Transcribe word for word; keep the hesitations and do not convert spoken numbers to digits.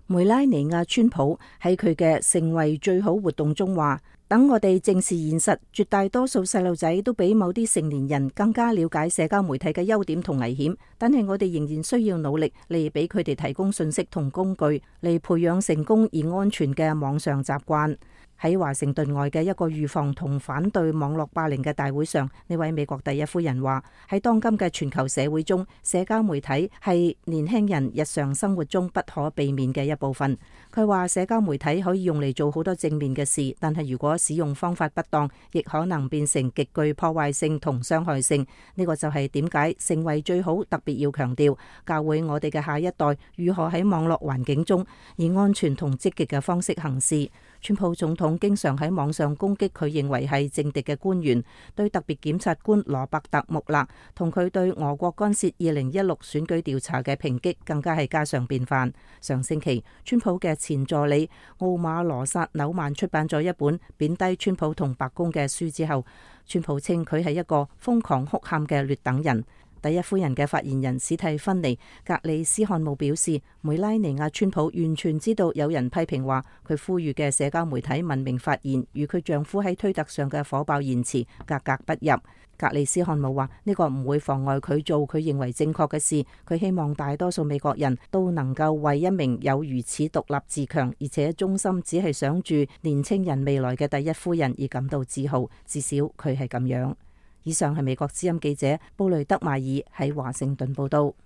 梅拉尼亞川普喺佢嘅成為最好活動中話：等我哋正視現實，絕大多數細路仔都比某啲成年人更加了解社交媒體嘅優點同危險，但係我哋仍然需要努力嚟俾佢哋提供信息同工具，嚟培養成功而安全嘅網上習慣。喺華盛頓外嘅一個預防同反對網絡霸凌嘅大會上，呢位美國第一夫人話：喺當今嘅全球社會中，社交媒體係年輕人日常生活中不可避免嘅一部分。佢話社交媒體可以用嚟做好多正面嘅事，但係如果使用方法不當，亦可能變成極具破壞性同傷害性。呢個就係點解成為最好特別要強調，教會我哋嘅下一代如何喺網絡環境中以安全同積極嘅方式行事。川普總統經常喺網上攻擊佢認為係政敵嘅官員，對特別檢察官羅伯特穆勒同佢對俄國干涉二零一六選舉調查嘅抨擊更加係家常便飯。上星期，川普嘅前助理奧馬羅薩紐曼出版咗一本貶低川普同白宮嘅書之後，川普稱佢係一個瘋狂哭喊嘅劣等人。第一夫人嘅發言人史蒂芬妮格里斯漢姆表示，梅拉尼亞川普完全知道有人批評話佢呼籲嘅社交媒體文明發言與佢丈夫喺推特上嘅火爆言辭格格不入。格里斯漢姆話呢個唔會妨礙佢做佢認為正確嘅事，佢希望大多數美國人都能夠為一名有如此獨立自強而且忠心只係想住年青人未來嘅第一夫人而感到自豪，至少佢係咁樣。以上係美國之音記者布雷德馬爾喺華盛頓報道。